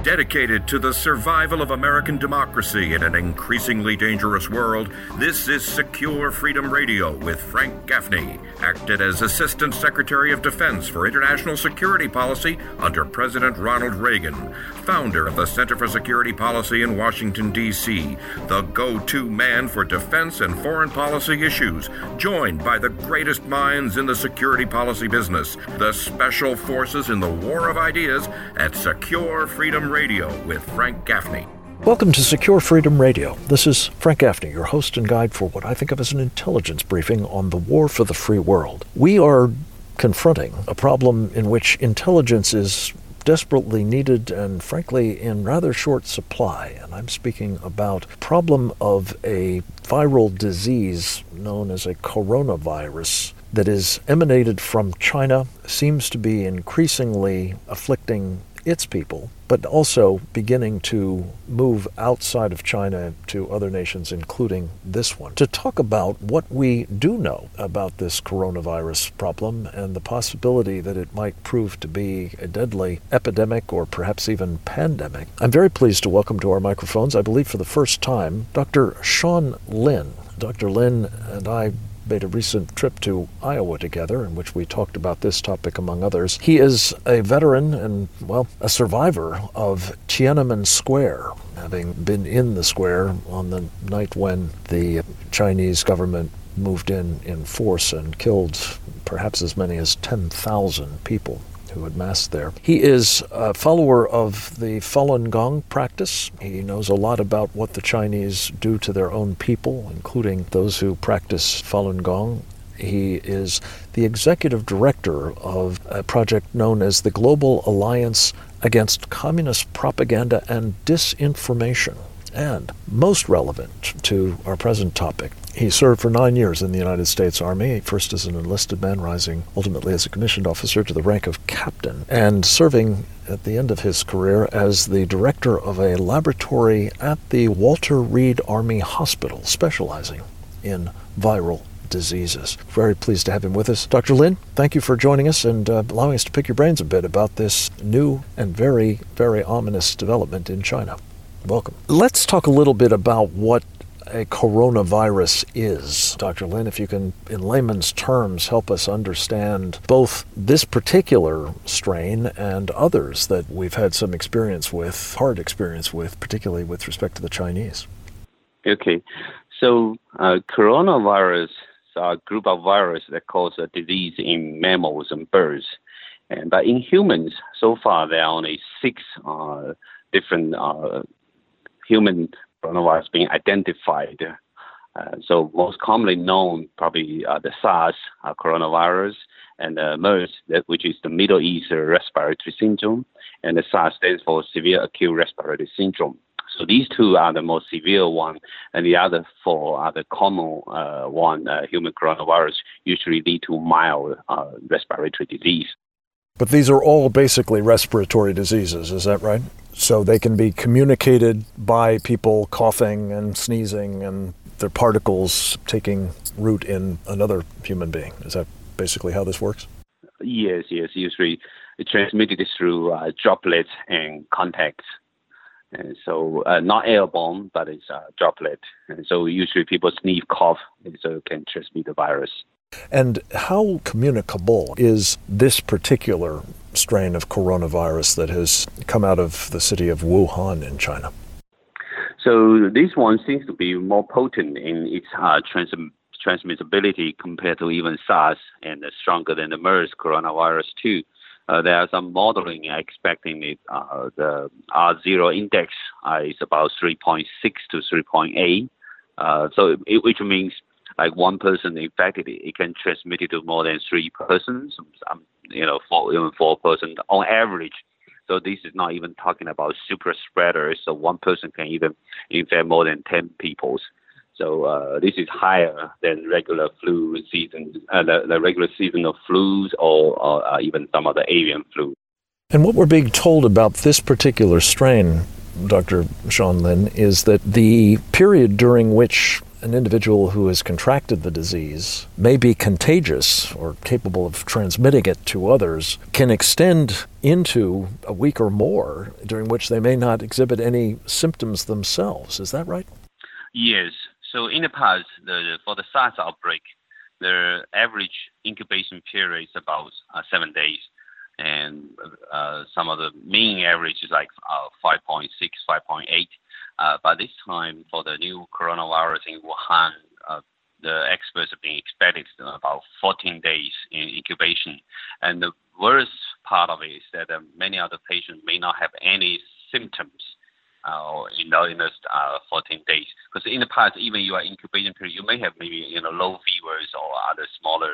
Dedicated to the survival of American democracy in an increasingly dangerous world, this is Secure Freedom Radio with Frank Gaffney, acted as Assistant Secretary of Defense for International Security Policy under President Ronald Reagan, founder of the Center for Security Policy in Washington, D.C., the go-to man for defense and foreign policy issues, joined by the greatest minds in the security policy business, the special forces in the war of ideas at Secure Freedom Radio with Frank Gaffney. Welcome to Secure Freedom Radio. This is Frank Gaffney, your host and guide for what I think of as an intelligence briefing on the war for the free world. We are confronting a problem in which intelligence is desperately needed and, frankly, in rather short supply. And I'm speaking about the problem of a viral disease known as a coronavirus that is emanated from China, seems to be increasingly afflicting its people, but also beginning to move outside of China to other nations, including this one. To talk about what we do know about this coronavirus problem and the possibility that it might prove to be a deadly epidemic or perhaps even pandemic, I'm very pleased to welcome to our microphones, I believe for the first time, Dr. Sean Lin. Dr. Lin and I made a recent trip to Iowa together in which we talked about this topic among others. He is a veteran and, well, a survivor of Tiananmen Square, having been in the square on the night when the Chinese government moved in force and killed perhaps as many as 10,000 people who had massed there. He is a follower of the Falun Gong practice. He knows a lot about what the Chinese do to their own people, including those who practice Falun Gong. He is the executive director of a project known as the Global Alliance Against Communist Propaganda and Disinformation. And most relevant to our present topic, he served for 9 years in the United States Army, first as an enlisted man, rising ultimately as a commissioned officer to the rank of captain, and serving at the end of his career as the director of a laboratory at the Walter Reed Army Hospital, specializing in viral diseases. Very pleased to have him with us. Dr. Lin, thank you for joining us and allowing us to pick your brains a bit about this new and very, very ominous development in China. Welcome. Let's talk a little bit about what a coronavirus is. Dr. Lin, if you can, in layman's terms, help us understand both this particular strain and others that we've had some experience with, hard experience with, particularly with respect to the Chinese. Okay. So coronavirus is a group of viruses that cause a disease in mammals and birds. But in humans, so far, there are only 6 different human coronavirus being identified. So most commonly known probably the SARS coronavirus and MERS, which is the Middle East Respiratory Syndrome, and the SARS stands for Severe Acute Respiratory Syndrome. So these 2 are the most severe one, and the other 4 are the common one. Human coronavirus usually lead to mild respiratory disease. But these are all basically respiratory diseases, is that right? So they can be communicated by people coughing and sneezing and their particles taking root in another human being. Is that basically how this works? Yes. Usually it's transmitted through droplets and contacts. And so not airborne, but it's a droplet. And so usually people sneeze, cough, and so can transmit the virus. And how communicable is this particular strain of coronavirus that has come out of the city of Wuhan in China? So this one seems to be more potent in its transmissibility compared to even SARS, and stronger than the MERS coronavirus too. There are some modeling expecting it. The R0 index is about 3.6 to 3.8. Which means like one person infected, it can transmit it to more than 3 persons, even 4 persons on average. So this is not even talking about super spreaders. So one person can even infect more than 10 people. So this is higher than regular flu season, the regular season of flus or even some of the avian flu. And what we're being told about this particular strain, Dr. Sean Lin, is that the period during which an individual who has contracted the disease may be contagious or capable of transmitting it to others can extend into a week or more, during which they may not exhibit any symptoms themselves. Is that right? Yes. So in the past, for the SARS outbreak, the average incubation period is about 7 days. And some of the mean average is like 5.6, 5.8. But this time, for the new coronavirus in Wuhan, the experts have been expecting about 14 days in incubation. And the worst part of it is that many of the patients may not have any symptoms in those 14 days. Because in the past, even your incubation period, you may have maybe low fevers or other smaller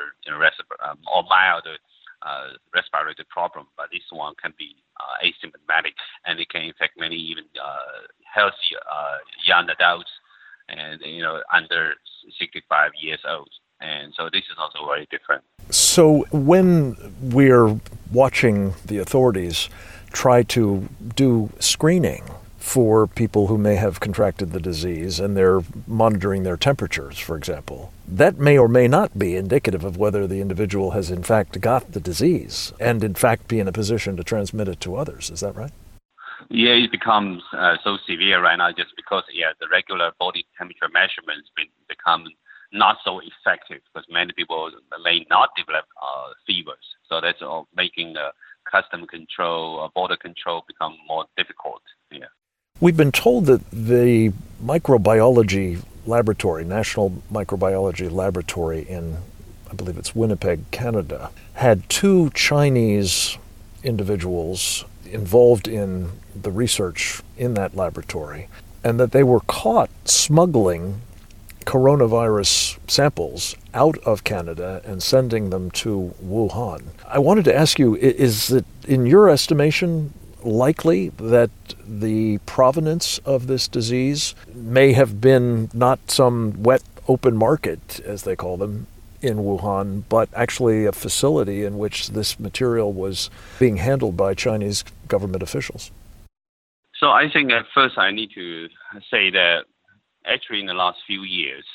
or mild respiratory problem, but this one can be asymptomatic, and it can infect many even healthy young adults and under 65 years old. And so this is also very different. So when we're watching the authorities try to do screening for people who may have contracted the disease, and they're monitoring their temperatures, for example, that may or may not be indicative of whether the individual has in fact got the disease and in fact be in a position to transmit it to others. Is that right? Yeah, it becomes so severe right now just because the regular body temperature measurements become not so effective because many people may not develop fevers. So that's all making the custom control or border control become more difficult. Yeah. We've been told that the microbiology laboratory, National Microbiology Laboratory in, I believe it's Winnipeg, Canada, had 2 Chinese individuals involved in the research in that laboratory, and that they were caught smuggling coronavirus samples out of Canada and sending them to Wuhan. I wanted to ask you, is it, in your estimation, likely that the provenance of this disease may have been not some wet open market, as they call them, in Wuhan, but actually a facility in which this material was being handled by Chinese government officials? So I think at first I need to say that actually in the last few years,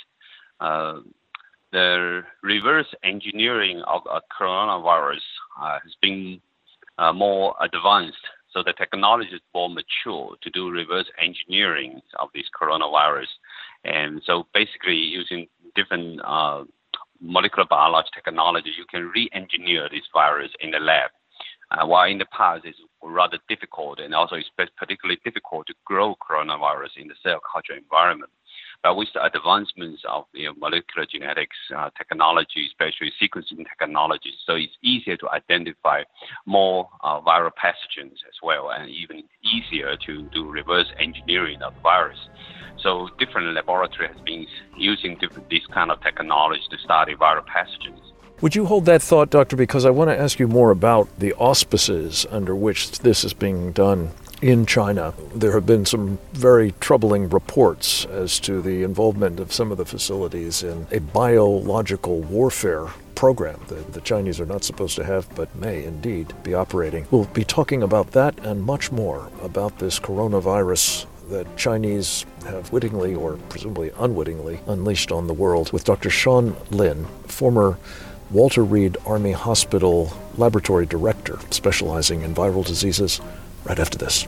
the reverse engineering of a coronavirus has been more advanced. So the technology is more mature to do reverse engineering of this coronavirus. And so basically using different molecular biology technology, you can re-engineer this virus in the lab. While in the past it's rather difficult, and also it's particularly difficult to grow coronavirus in the cell culture environment. But with the advancements of molecular genetics technology, especially sequencing technology, so it's easier to identify more viral pathogens as well, and even easier to do reverse engineering of the virus. So different laboratories have been using this kind of technology to study viral pathogens. Would you hold that thought, Doctor, because I want to ask you more about the auspices under which this is being done in China. There have been some very troubling reports as to the involvement of some of the facilities in a biological warfare program that the Chinese are not supposed to have, but may indeed be operating. We'll be talking about that and much more about this coronavirus that Chinese have wittingly or presumably unwittingly unleashed on the world with Dr. Sean Lin, former Walter Reed Army Hospital Laboratory Director, specializing in viral diseases, right after this.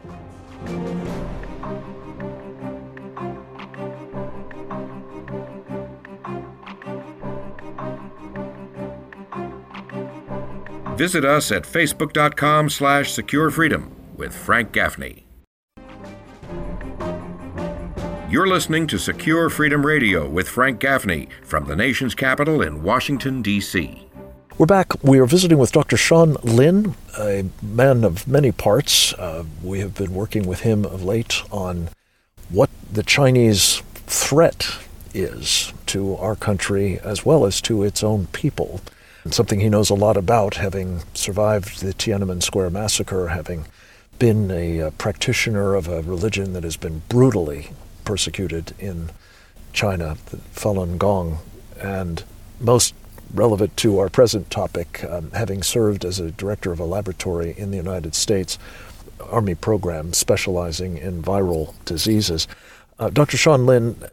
Visit us at facebook.com/securefreedom with Frank Gaffney. You're listening to Secure Freedom Radio with Frank Gaffney from the nation's capital in Washington, D.C. We're back. We are visiting with Dr. Sean Lin, a man of many parts. We have been working with him of late on what the Chinese threat is to our country as well as to its own people. And something he knows a lot about, having survived the Tiananmen Square massacre, having been a practitioner of a religion that has been brutally persecuted in China, the Falun Gong, and most relevant to our present topic, having served as a director of a laboratory in the United States Army program specializing in viral diseases. Dr. Sean Lin,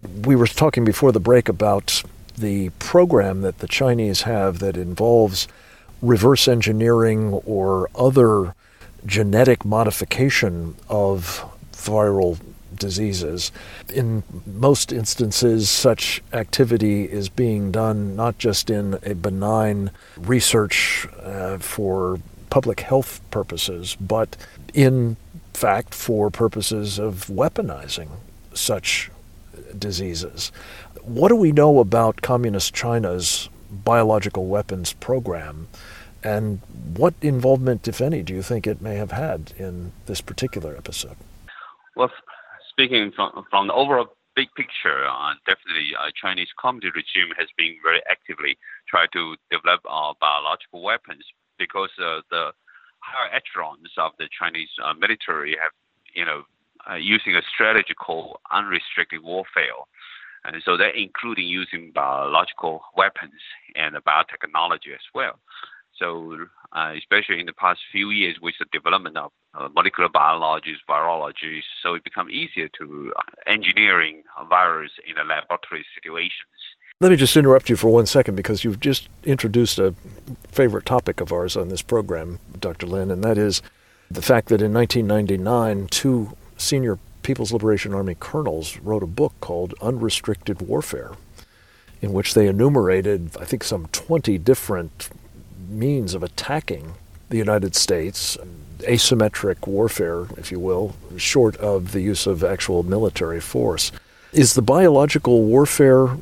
We were talking before the break about the program that the Chinese have that involves reverse engineering or other genetic modification of viral diseases. In most instances, such activity is being done not just in a benign research for public health purposes, but in fact for purposes of weaponizing such diseases. What do we know about Communist China's biological weapons program, and what involvement, if any, do you think it may have had in this particular episode? Well, speaking from the overall big picture, definitely Chinese Communist regime has been very actively trying to develop biological weapons because the higher echelons of the Chinese military have, using a strategy called unrestricted warfare. And so they're including using biological weapons and biotechnology as well. So especially in the past few years with the development of molecular biologies, virology, so it becomes easier to engineering a virus in a laboratory situations. Let me just interrupt you for 1 second because you've just introduced a favorite topic of ours on this program, Dr. Lin, and that is the fact that in 1999, two senior People's Liberation Army colonels wrote a book called Unrestricted Warfare, in which they enumerated, I think, some 20 different means of attacking the United States, asymmetric warfare, if you will, short of the use of actual military force. Is the biological warfare,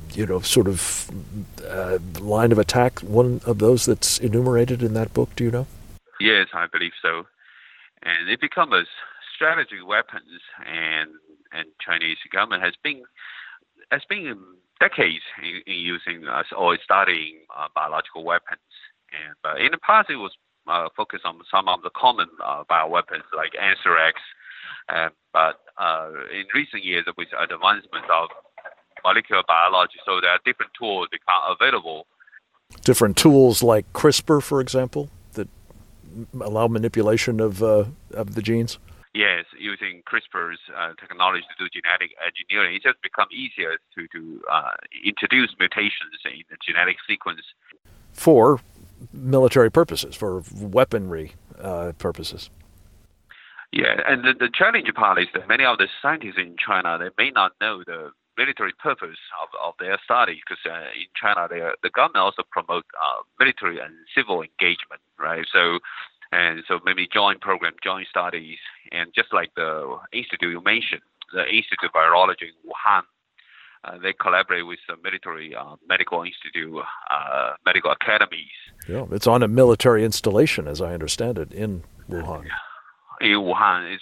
line of attack one of those that's enumerated in that book, do you know? Yes, I believe so. And it becomes strategic weapons, and Chinese government has been decades in using or studying biological weapons. And in the past, it was focused on some of the common bioweapons like anthrax. But in recent years, with advancement of molecular biology, so there are different tools become available. Different tools like CRISPR, for example, that allow manipulation of the genes? Yes, using CRISPR's technology to do genetic engineering, it just becomes easier to introduce mutations in the genetic sequence. For military purposes, for weaponry purposes. Yeah, and the challenge part is that many of the scientists in China, they may not know the military purpose of their study, because in China, the government also promote military and civil engagement, right? So maybe joint program, joint studies, and just like the institute you mentioned, the Institute of Virology in Wuhan, they collaborate with the military medical institute, medical academies. Yeah, it's on a military installation, as I understand it, in Wuhan. In Wuhan,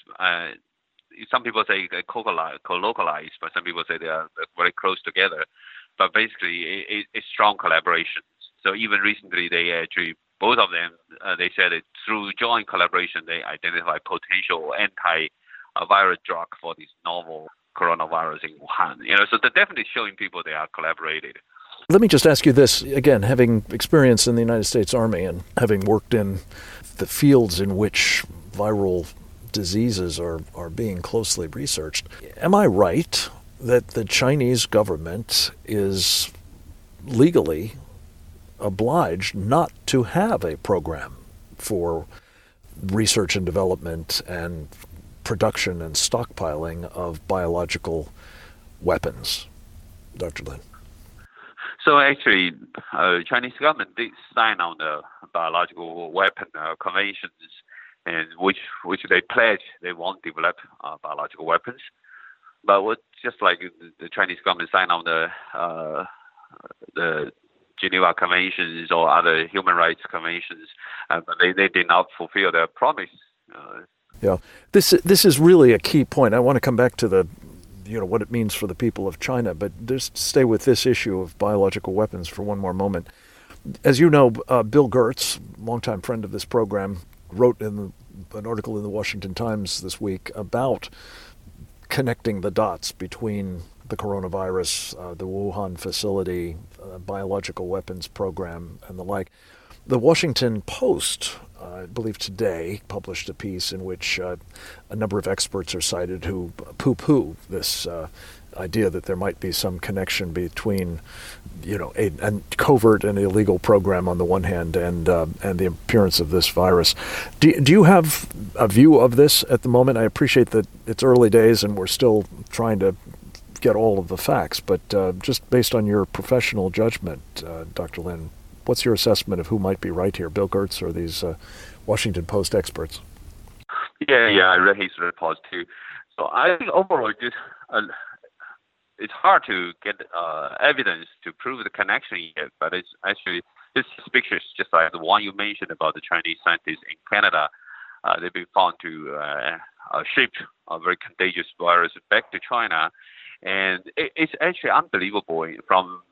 some people say they're co-localized, but some people say they are very close together. But basically, it's strong collaboration. So even recently, they actually, both of them, they said that through joint collaboration, they identify potential anti-virus drug for this novel coronavirus in Wuhan. So they're definitely showing people they are collaborated. Let me just ask you this, again, having experience in the United States Army and having worked in the fields in which viral diseases are being closely researched. Am I right that the Chinese government is legally obliged not to have a program for research and development and production and stockpiling of biological weapons? Dr. Lin. So actually, Chinese government did sign on the biological weapon conventions, and which they pledge they won't develop biological weapons. But just like the Chinese government signed on the Geneva Conventions or other human rights conventions, but they did not fulfill their promise. Yeah, this is really a key point. I want to come back to the what it means for the people of China, but just stay with this issue of biological weapons for one more moment. As you know, Bill Gertz, longtime friend of this program, wrote in an article in the Washington Times this week about connecting the dots between the coronavirus, the Wuhan facility, biological weapons program, and the like. The Washington Post, I believe today, published a piece in which a number of experts are cited who poo-poo this idea that there might be some connection between, a covert and illegal program on the one hand and the appearance of this virus. Do you have a view of this at the moment? I appreciate that it's early days and we're still trying to get all of the facts, but just based on your professional judgment, Dr. Lin, what's your assessment of who might be right here, Bill Gertz or these Washington Post experts? Yeah, I read his report too. So I think overall, it's hard to get evidence to prove the connection yet, but it's suspicious, just like the one you mentioned about the Chinese scientists in Canada. They've been found to ship a very contagious virus back to China. And it's actually unbelievable from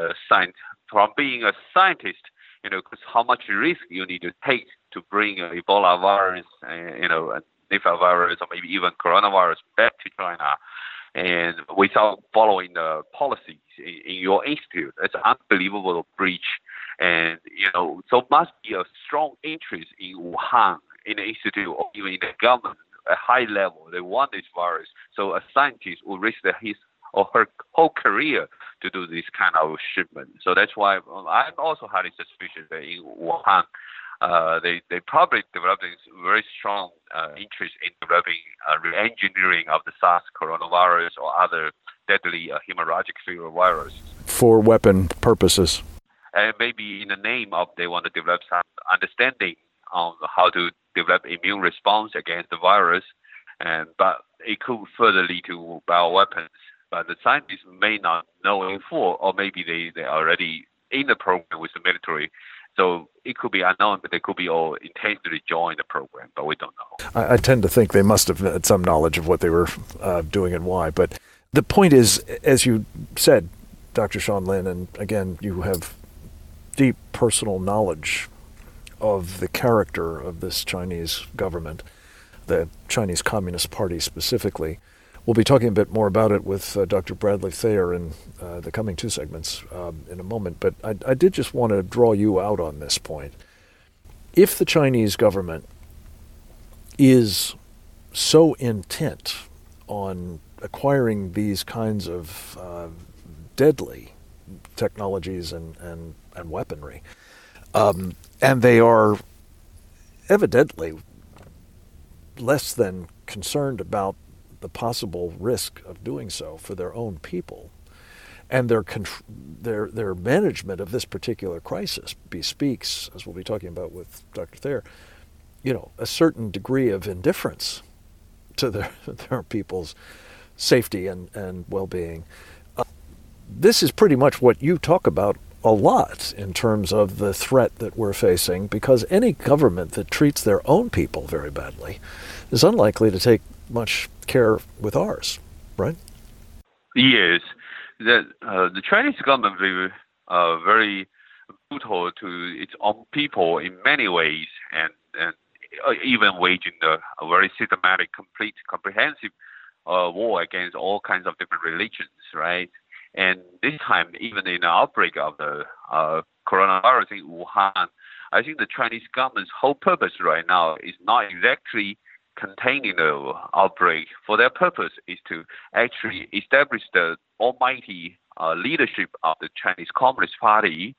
being a scientist, because how much risk you need to take to bring Ebola virus, Nipah virus, or maybe even coronavirus back to China, and without following the policies in your institute. It's an unbelievable breach. And, so must be a strong interest in Wuhan, in the institute, or even in the government, a high level. They want this virus. So a scientist will risk his or her whole career to do this kind of shipment. So that's why I'm also highly suspicious that in Wuhan, they probably developed this very strong interest in developing re-engineering of the SARS coronavirus or other deadly hemorrhagic fever virus. For weapon purposes. And maybe in the name of they want to develop some understanding on how to develop immune response against the virus, but it could further lead to bioweapons. But the scientists may not know in full, or maybe they are already in the program with the military. So it could be unknown, but they could be all intentionally join the program, but we don't know. I tend to think they must have had some knowledge of what they were doing and why. But the point is, as you said, Dr. Sean Lin, and again, you have deep personal knowledge of the character of this Chinese government, the Chinese Communist Party specifically. We'll be talking a bit more about it with Dr. Bradley Thayer in the coming two segments in a moment, but I did just want to draw you out on this point. If the Chinese government is so intent on acquiring these kinds of deadly technologies and weaponry, and they are evidently less than concerned about the possible risk of doing so for their own people, and their management of this particular crisis bespeaks, as we'll be talking about with Dr. Thayer, a certain degree of indifference to their people's safety and well-being. This is pretty much what you talk about a lot in terms of the threat that we're facing, because any government that treats their own people very badly is unlikely to take much care with ours, right? Yes. The Chinese government is very brutal to its own people in many ways, and even waging a very systematic, complete, comprehensive war against all kinds of different religions, right? And this time, even in the outbreak of the coronavirus in Wuhan, I think the Chinese government's whole purpose right now is not exactly containing the outbreak. For their purpose is to actually establish the almighty leadership of the Chinese Communist Party.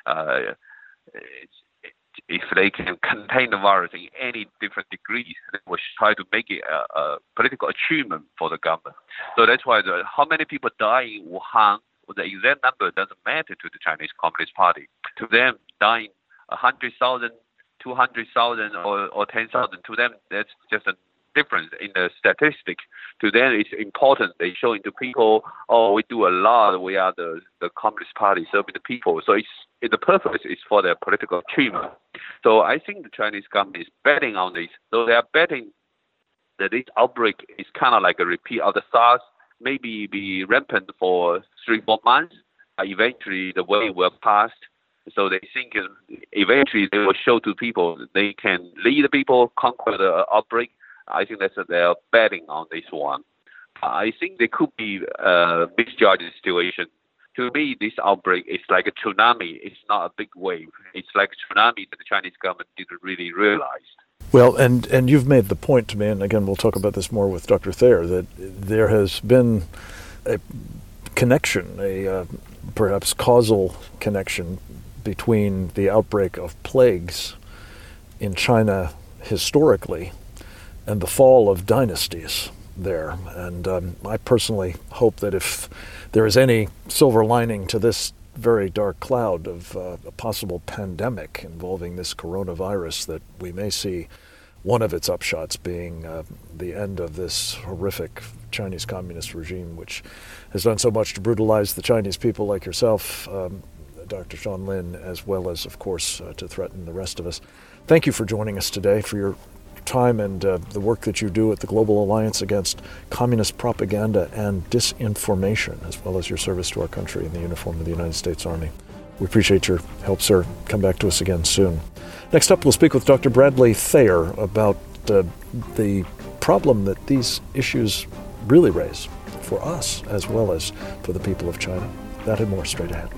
If they can contain the virus in any different degrees, they will try to make it a political achievement for the government. So that's why how many people die in Wuhan, the exact number doesn't matter to the Chinese Communist Party. To them, dying 100,000, 200,000 or 10,000, to them, that's just a difference in the statistic. To them, it's important. They show to people, we do a lot. We are the Communist Party serving the people. So the purpose is for their political achievement. So I think the Chinese government is betting on this. So they are betting that this outbreak is kind of like a repeat of the SARS, maybe be rampant for 3-4 months. Eventually, the wave will pass. So they think eventually they will show to people that they can lead the people, conquer the outbreak. I think that's they're betting on this one. I think they could be misjudge the situation. To me, this outbreak is like a tsunami. It's not a big wave. It's like a tsunami that the Chinese government didn't really realize. Well, and you've made the point to me, and again, we'll talk about this more with Dr. Thayer, that there has been a connection, a perhaps causal connection between the outbreak of plagues in China historically and the fall of dynasties there. And I personally hope that if there is any silver lining to this very dark cloud of a possible pandemic involving this coronavirus, that we may see one of its upshots being the end of this horrific Chinese communist regime, which has done so much to brutalize the Chinese people like yourself, Dr. Sean Lin, as well as, of course, to threaten the rest of us. Thank you for joining us today, for your time and the work that you do at the Global Alliance Against Communist Propaganda and Disinformation, as well as your service to our country in the uniform of the United States Army. We appreciate your help, sir. Come back to us again soon. Next up, we'll speak with Dr. Bradley Thayer about the problem that these issues really raise for us as well as for the people of China. That and more straight ahead.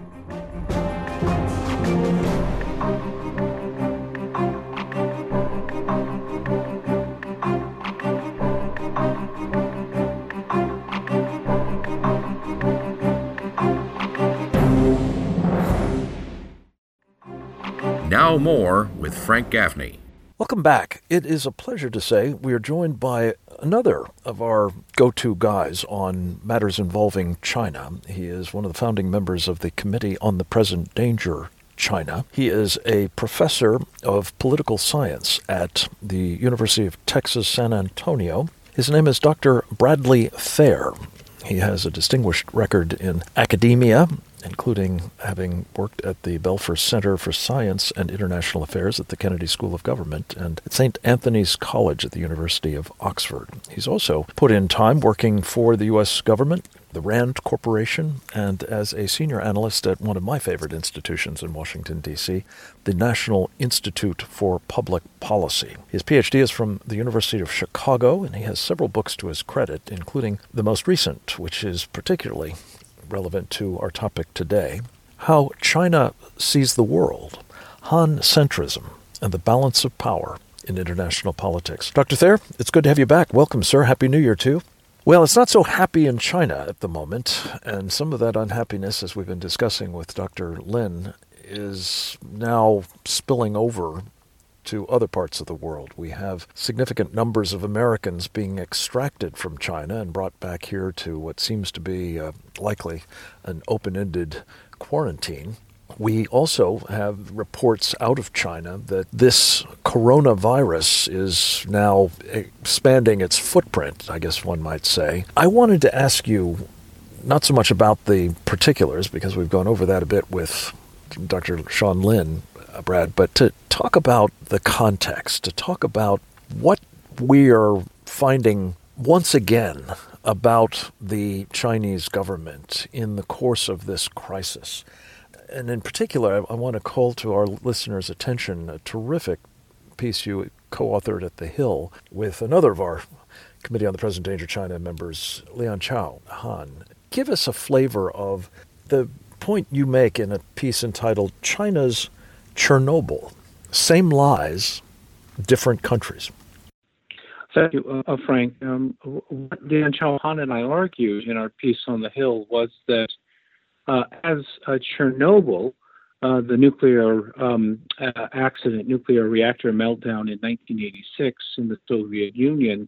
Now more with Frank Gaffney. Welcome back. It is a pleasure to say we are joined by another of our go-to guys on matters involving China. He is one of the founding members of the Committee on the Present Danger, China. He is a professor of political science at the University of Texas, San Antonio. His name is Dr. Bradley Thayer. He has a distinguished record in academia, including having worked at the Belfer Center for Science and International Affairs at the Kennedy School of Government and at St. Anthony's College at the University of Oxford. He's also put in time working for the U.S. government, the RAND Corporation, and as a senior analyst at one of my favorite institutions in Washington, D.C., the National Institute for Public Policy. His Ph.D. is from the University of Chicago, and he has several books to his credit, including the most recent, which is particularly relevant to our topic today, How China Sees the World, Han-Centrism, and the Balance of Power in International Politics. Dr. Thayer, it's good to have you back. Welcome, sir. Happy New Year to you. Well, it's not so happy in China at the moment, and some of that unhappiness, as we've been discussing with Dr. Lin, is now spilling over to other parts of the world. We have significant numbers of Americans being extracted from China and brought back here to what seems to be likely an open-ended quarantine. We also have reports out of China that this coronavirus is now expanding its footprint, I guess one might say. I wanted to ask you not so much about the particulars, because we've gone over that a bit with Dr. Sean Lin, Brad, but to talk about the context, to talk about what we are finding once again about the Chinese government in the course of this crisis. And in particular, I want to call to our listeners' attention a terrific piece you co-authored at The Hill with another of our Committee on the Present Danger China members, Lianchao Han. Give us a flavor of the point you make in a piece entitled China's Chernobyl, Same Lies, Different Countries. Thank you, Frank. What Lianchao Han and I argued in our piece on The Hill was that as Chernobyl, the nuclear accident, nuclear reactor meltdown in 1986 in the Soviet Union,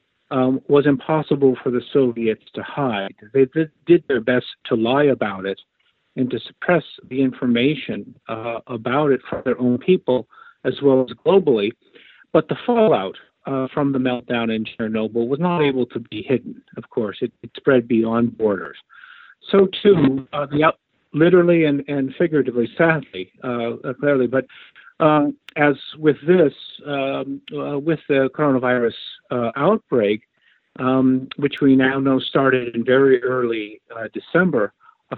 was impossible for the Soviets to hide. They did their best to lie about it and to suppress the information about it from their own people as well as globally. But the fallout from the meltdown in Chernobyl was not able to be hidden, of course. It spread beyond borders. So, too, literally and figuratively, sadly, clearly. But as with this, with the coronavirus outbreak, which we now know started in very early December of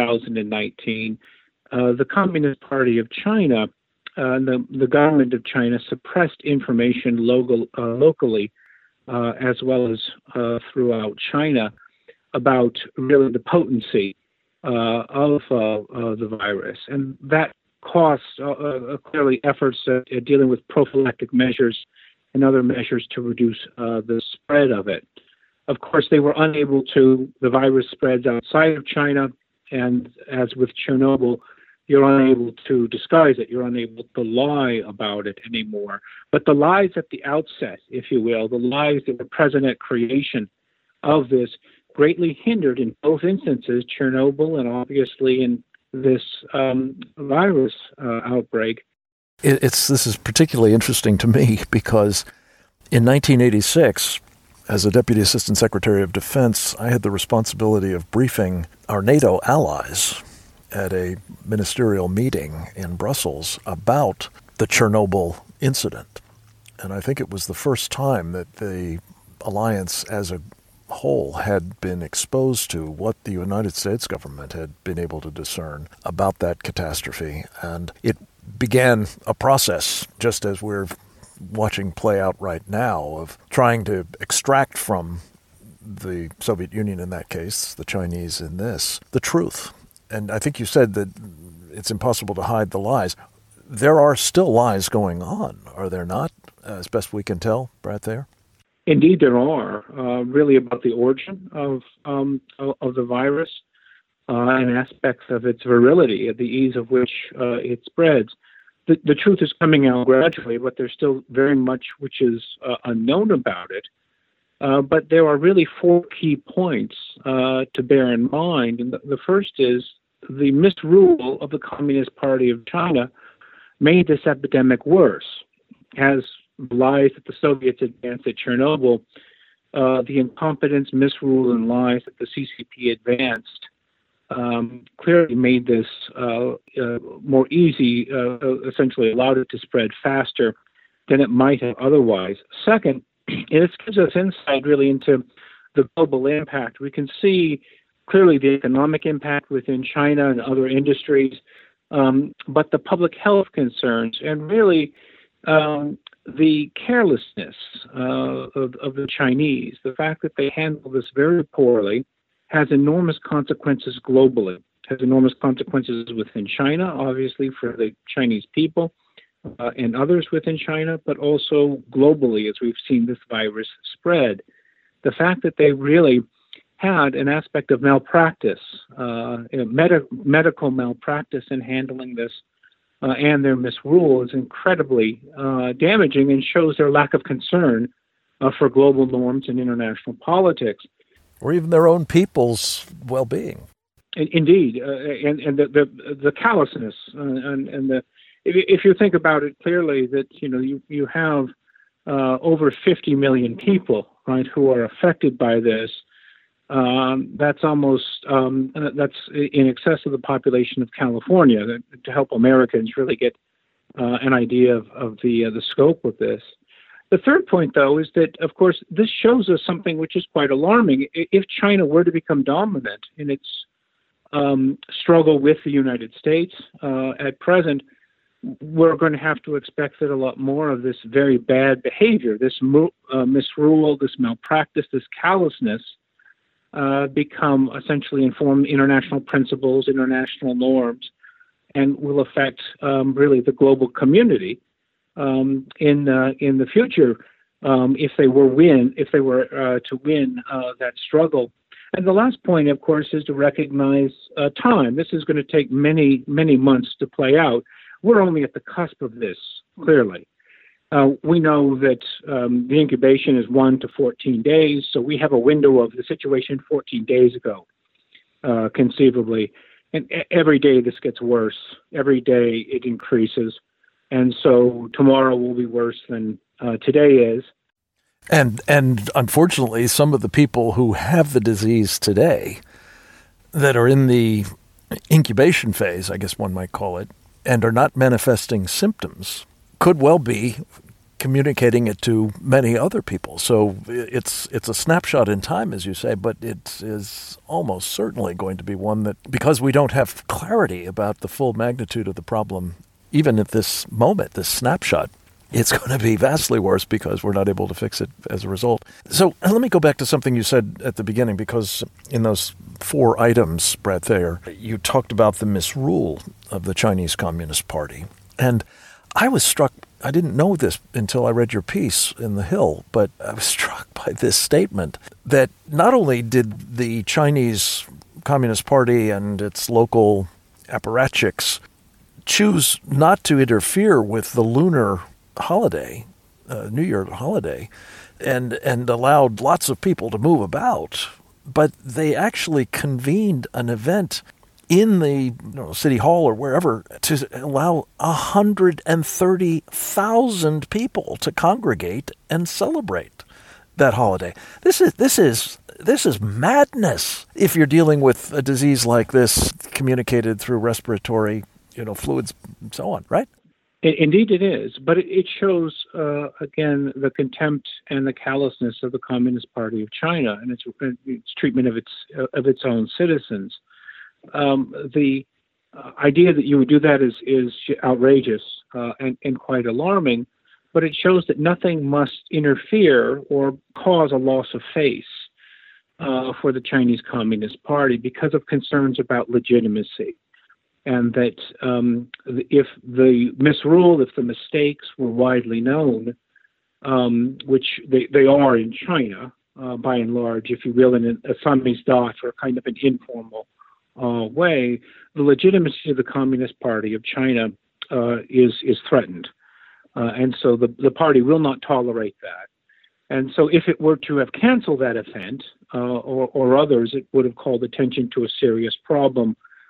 2019, the Communist Party of China and the government of China suppressed information locally as well as throughout China about really the potency of the virus. And that cost clearly efforts at dealing with prophylactic measures and other measures to reduce the spread of it. Of course, they were unable to, the virus spreads outside of China, and as with Chernobyl, you're unable to disguise it. You're unable to lie about it anymore. But the lies at the outset, if you will, the lies that were present at creation of this greatly hindered in both instances, Chernobyl and obviously in this virus outbreak. This is particularly interesting to me because in 1986, as a Deputy Assistant Secretary of Defense, I had the responsibility of briefing our NATO allies at a ministerial meeting in Brussels about the Chernobyl incident. And I think it was the first time that the alliance as a whole had been exposed to what the United States government had been able to discern about that catastrophe. And it began a process, just as we're watching play out right now, of trying to extract from the Soviet Union in that case, the Chinese in this, the truth. And I think you said that it's impossible to hide the lies. There are still lies going on, are there not, as best we can tell, Brad Thayer? Indeed, there are, really about the origin of the virus and aspects of its virility, the ease of which it spreads. The truth is coming out gradually, but there's still very much which is unknown about it. But there are really four key points to bear in mind. And the first is the misrule of the Communist Party of China made this epidemic worse. As lies that the Soviets advanced at Chernobyl, the incompetence, misrule, and lies that the CCP advanced clearly made this more easy, essentially allowed it to spread faster than it might have otherwise. Second, it gives us insight really into the global impact. We can see clearly the economic impact within China and other industries, but the public health concerns and really the carelessness of the Chinese, the fact that they handle this very poorly, has enormous consequences globally, has enormous consequences within China, obviously, for the Chinese people and others within China, but also globally as we've seen this virus spread. The fact that they really had an aspect of malpractice, medical malpractice in handling this, and their misrule is incredibly damaging and shows their lack of concern for global norms and international politics. Or even their own people's well-being. Indeed, and the callousness and the if you think about it clearly, that you have over 50 million people, right, who are affected by this. That's almost that's in excess of the population of California. To help Americans really get an idea of the scope of this. The third point, though, is that, of course, this shows us something which is quite alarming. If China were to become dominant in its struggle with the United States at present, we're going to have to expect that a lot more of this very bad behavior, this misrule, this malpractice, this callousness, become essentially inform international principles, international norms, and will affect really the global community in the future if they were to win that struggle. And the last point, of course, is to recognize time. This is going to take many, many months to play out. We're only at the cusp of this, clearly. We know that the incubation is 1 to 14 days, so we have a window of the situation 14 days ago, conceivably. And every day this gets worse. Every day it increases. And so tomorrow will be worse than today is. And unfortunately, some of the people who have the disease today that are in the incubation phase, I guess one might call it, and are not manifesting symptoms could well be communicating it to many other people. So it's a snapshot in time, as you say, but it is almost certainly going to be one that, because we don't have clarity about the full magnitude of the problem, even at this moment, this snapshot, it's going to be vastly worse because we're not able to fix it as a result. So let me go back to something you said at the beginning, because in those 4 items, Brad Thayer, you talked about the misrule of the Chinese Communist Party. And I was struck I didn't know this until I read your piece in The Hill, but I was struck by this statement that not only did the Chinese Communist Party and its local apparatchiks choose not to interfere with the lunar holiday, New Year holiday, and allowed lots of people to move about, but they actually convened an event in the city hall or wherever to allow 130,000 people to congregate and celebrate that holiday. This is madness if you're dealing with a disease like this communicated through respiratory fluids and so on, right? Indeed it is, but it shows, again, the contempt and the callousness of the Communist Party of China and its treatment of its own citizens. The idea that you would do that is outrageous and quite alarming, but it shows that nothing must interfere or cause a loss of face for the Chinese Communist Party because of concerns about legitimacy. And that if the misrule, if the mistakes were widely known, which they are in China, by and large, if you will, in a samizdat or kind of an informal way, the legitimacy of the Communist Party of China is threatened. And so the party will not tolerate that. And so if it were to have canceled that event or others, it would have called attention to a serious problem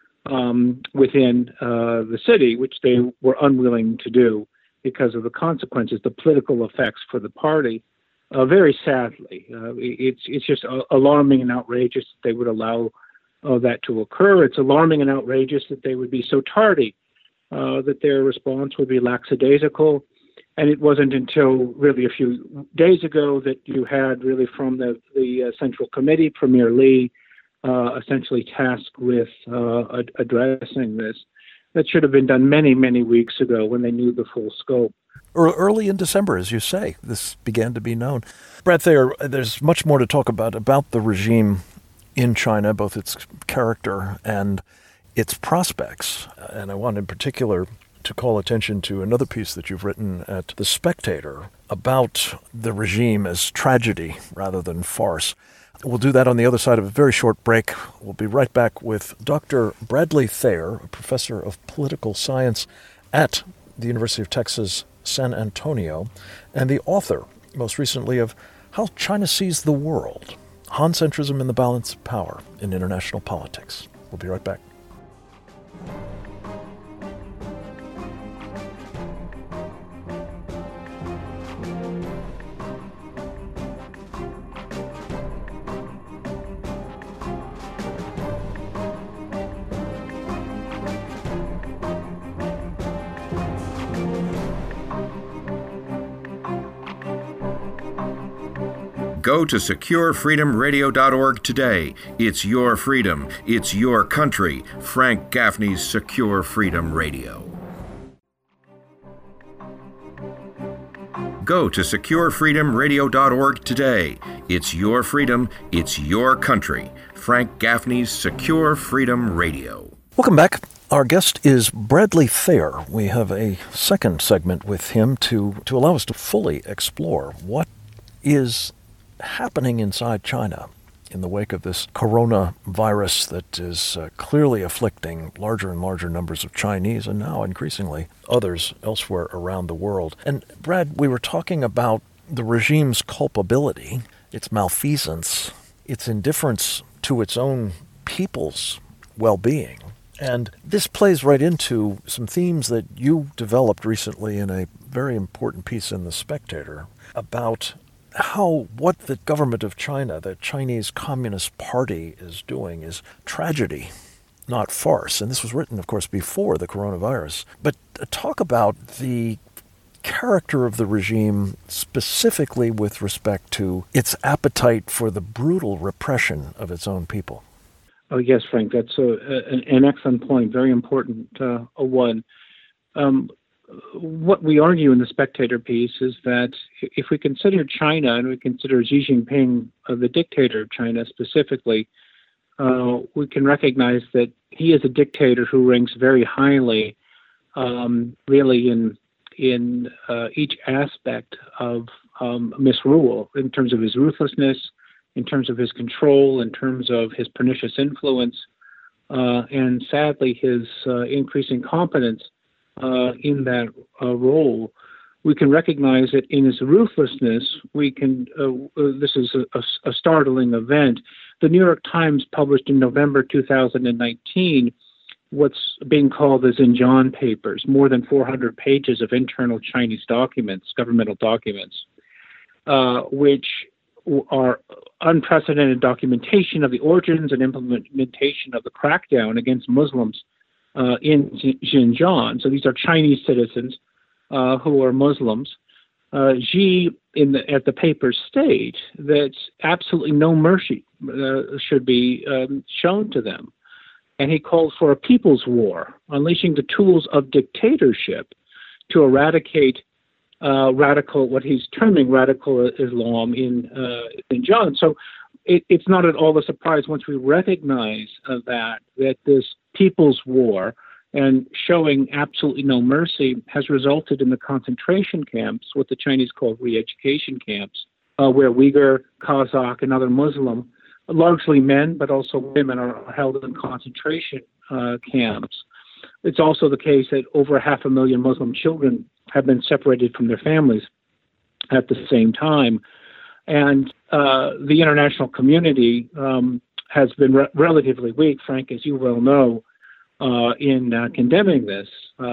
within the city, which they were unwilling to do because of the consequences, the political effects for the party. Very sadly, it's just alarming and outrageous that they would allow that to occur. It's alarming and outrageous that they would be so tardy, that their response would be lackadaisical. And it wasn't until really a few days ago that you had really from the Central Committee, Premier Li, essentially tasked with addressing this. That should have been done many, many weeks ago when they knew the full scope. Early in December, as you say, this began to be known. Brad Thayer, there's much more to talk about the regime in China, both its character and its prospects. And I want in particular to call attention to another piece that you've written at The Spectator about the regime as tragedy rather than farce. We'll do that on the other side of a very short break. We'll be right back with Dr. Bradley Thayer, a professor of political science at the University of Texas, San Antonio, and the author, most recently, of How China Sees the World, Han-Centrism and the Balance of Power in International Politics. We'll be right back. Go to SecureFreedomRadio.org today. It's your freedom. It's your country. Frank Gaffney's Secure Freedom Radio. Go to SecureFreedomRadio.org today. It's your freedom. It's your country. Frank Gaffney's Secure Freedom Radio. Welcome back. Our guest is Bradley Thayer. We have a second segment with him to allow us to fully explore what is happening inside China in the wake of this coronavirus that is clearly afflicting larger and larger numbers of Chinese and now increasingly others elsewhere around the world. And Brad, we were talking about the regime's culpability, its malfeasance, its indifference to its own people's well-being. And this plays right into some themes that you developed recently in a very important piece in The Spectator about what the government of China, the Chinese Communist Party, is doing is tragedy, not farce. And this was written, of course, before the coronavirus. But talk about the character of the regime specifically with respect to its appetite for the brutal repression of its own people. Oh, yes, Frank, that's an excellent point, very important one. What we argue in the Spectator piece is that if we consider China and we consider Xi Jinping, the dictator of China specifically, we can recognize that he is a dictator who ranks very highly, really in in each aspect of misrule, in terms of his ruthlessness, in terms of his control, in terms of his pernicious influence, and sadly his increasing competence in that role. We can recognize that in his ruthlessness, we can. This is a startling event. The New York Times published in November 2019 what's being called the Xinjiang Papers, more than 400 pages of internal Chinese documents, governmental documents, which are unprecedented documentation of the origins and implementation of the crackdown against Muslims in Xinjiang. So these are Chinese citizens who are Muslims. Xi, at the papers, state that absolutely no mercy should be shown to them. And he called for a people's war, unleashing the tools of dictatorship to eradicate what he's terming radical Islam in Xinjiang. So it's not at all a surprise once we recognize that this people's war and showing absolutely no mercy has resulted in the concentration camps, what the Chinese call re-education camps, where Uyghur, Kazakh, and other Muslim, largely men, but also women, are held in concentration camps. It's also the case that over 500,000 Muslim children have been separated from their families at the same time. And the international community has been relatively weak, Frank, as you well know, in condemning this.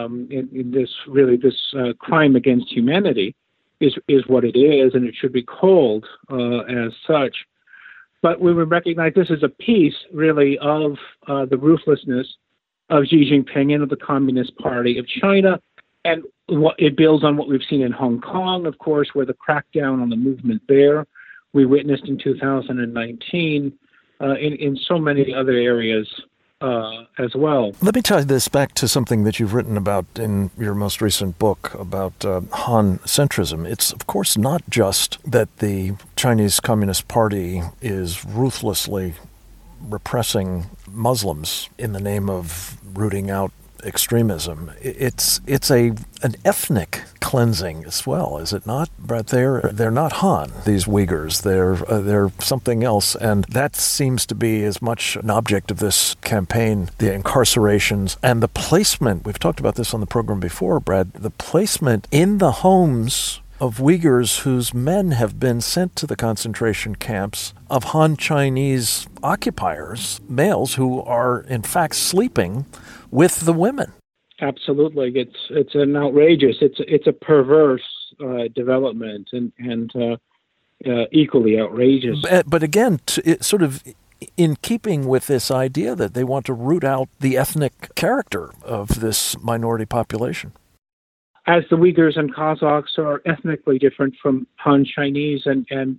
This crime against humanity is what it is, and it should be called as such. But we would recognize this is a piece, really, of the ruthlessness of Xi Jinping and of the Communist Party of China. And it builds on what we've seen in Hong Kong, of course, where the crackdown on the movement there we witnessed in 2019, in so many other areas as well. Let me tie this back to something that you've written about in your most recent book about Han centrism. It's, of course, not just that the Chinese Communist Party is ruthlessly repressing Muslims in the name of rooting out extremism. It's an ethnic cleansing as well, is it not? But they're not Han, these Uyghurs. They're something else, and that seems to be as much an object of this campaign, the incarcerations and the placement. We've talked about this on the program before, Brad. The placement in the homes of Uyghurs whose men have been sent to the concentration camps of Han Chinese occupiers, males who are in fact sleeping with the women. Absolutely, it's an outrageous, it's a perverse development and equally outrageous. But again, sort of in keeping with this idea that they want to root out the ethnic character of this minority population. As the Uyghurs and Kazakhs are ethnically different from Han Chinese and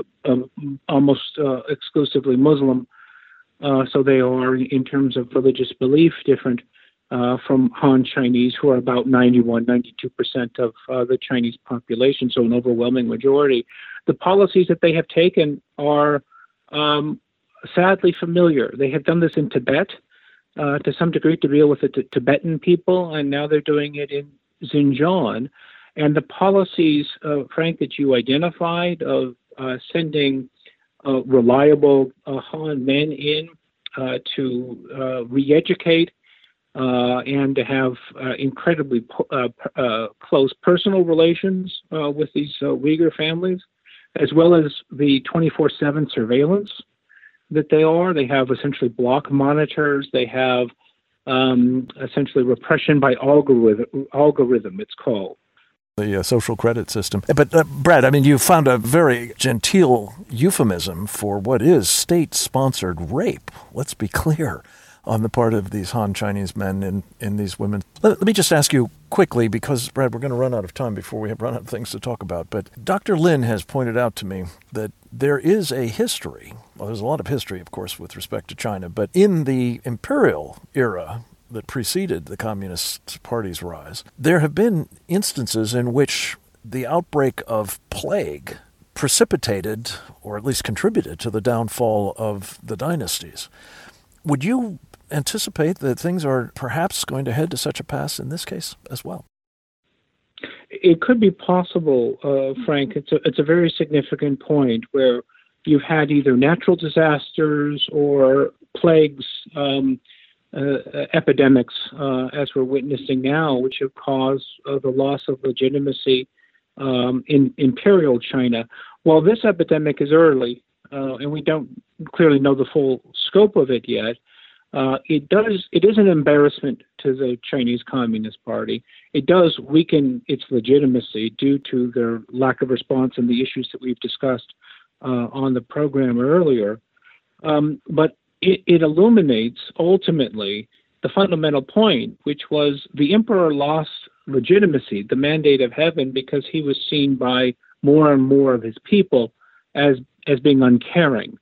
almost exclusively Muslim, so they are, in terms of religious belief, different from Han Chinese, who are about 92% of the Chinese population, so an overwhelming majority. The policies that they have taken are sadly familiar. They have done this in Tibet to some degree to deal with the Tibetan people, and now they're doing it in Xinjiang. And the policies, Frank, that you identified of sending reliable Han men in to re-educate and to have incredibly close personal relations with these Uyghur families, as well as the 24/7 surveillance that they have essentially block monitors. They have essentially repression by algorithm, it's called. The social credit system. But Brad, I mean, you found a very genteel euphemism for what is state-sponsored rape. Let's be clear on the part of these Han Chinese men and these women. Let me just ask you quickly, because, Brad, we're going to run out of time before we run out of things to talk about. But Dr. Lin has pointed out to me that there is a history. Well, there's a lot of history, of course, with respect to China. But in the imperial era that preceded the Communist Party's rise, there have been instances in which the outbreak of plague precipitated, or at least contributed to the downfall of the dynasties. Would you anticipate that things are perhaps going to head to such a pass in this case as well? It could be possible, Frank. It's a very significant point where you've had either natural disasters or plagues, epidemics, as we're witnessing now, which have caused the loss of legitimacy in imperial China. While this epidemic is early, and we don't clearly know the full scope of it yet, it is an embarrassment to the Chinese Communist Party. It does weaken its legitimacy due to their lack of response and the issues that we've discussed on the program earlier. But it illuminates ultimately the fundamental point, which was the emperor lost legitimacy, the mandate of heaven, because he was seen by more and more of his people as being uncaring,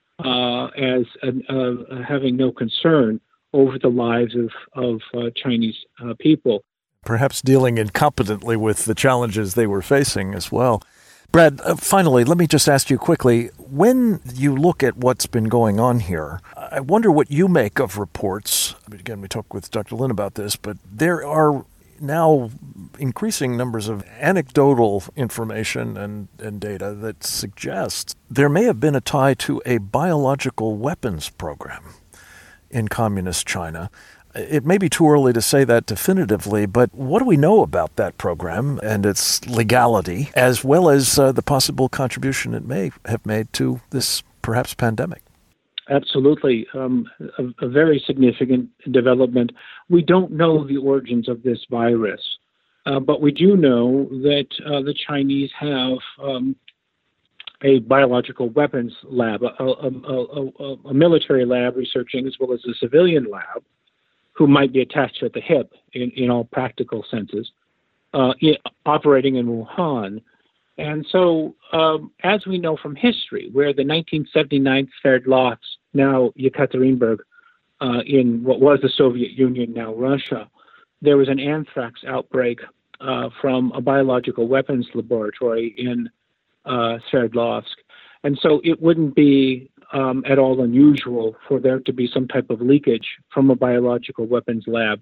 as having no concern over the lives of Chinese people. Perhaps dealing incompetently with the challenges they were facing as well. Brad, finally, let me just ask you quickly, when you look at what's been going on here, I wonder what you make of reports. Again, we talked with Dr. Lin about this, but there are now increasing numbers of anecdotal information and data that suggests there may have been a tie to a biological weapons program in communist China. It may be too early to say that definitively, but what do we know about that program and its legality, as well as the possible contribution it may have made to this perhaps pandemic? Absolutely. A very significant development. We don't know the origins of this virus, but we do know that the Chinese have a biological weapons lab, a military lab researching, as well as a civilian lab, who might be attached at the hip in all practical senses, operating in Wuhan. And so, as we know from history, where the 1979 Sverdlovsk, now Yekaterinburg, in what was the Soviet Union, now Russia, there was an anthrax outbreak from a biological weapons laboratory in Sverdlovsk. And so it wouldn't be at all unusual for there to be some type of leakage from a biological weapons lab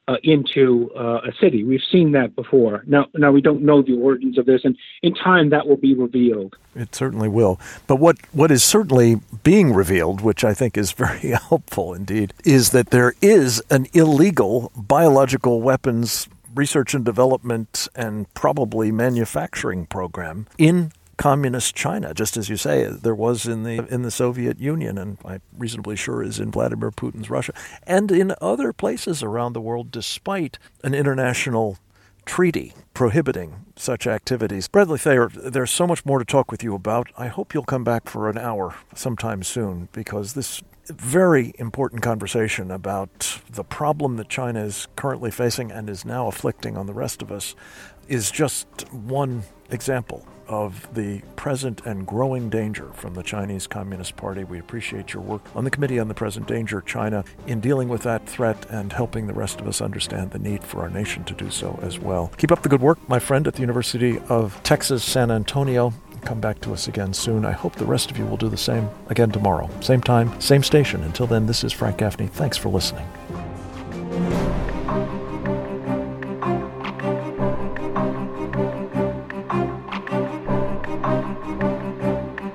into a city. We've seen that before. Now we don't know the origins of this, and in time that will be revealed. It certainly will. But what is certainly being revealed, which I think is very helpful indeed, is that there is an illegal biological weapons research and development and probably manufacturing program in communist China, just as you say, there was in the Soviet Union, and I'm reasonably sure is in Vladimir Putin's Russia, and in other places around the world, despite an international treaty prohibiting such activities. Bradley Thayer, there's so much more to talk with you about. I hope you'll come back for an hour sometime soon, because this very important conversation about the problem that China is currently facing and is now afflicting on the rest of us is just one example of the present and growing danger from the Chinese Communist Party. We appreciate your work on the Committee on the Present Danger China in dealing with that threat and helping the rest of us understand the need for our nation to do so as well. Keep up the good work, my friend, at the University of Texas, San Antonio. Come back to us again soon. I hope the rest of you will do the same again tomorrow. Same time, same station. Until then, this is Frank Gaffney. Thanks for listening.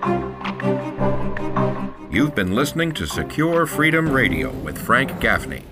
You've been listening to Secure Freedom Radio with Frank Gaffney.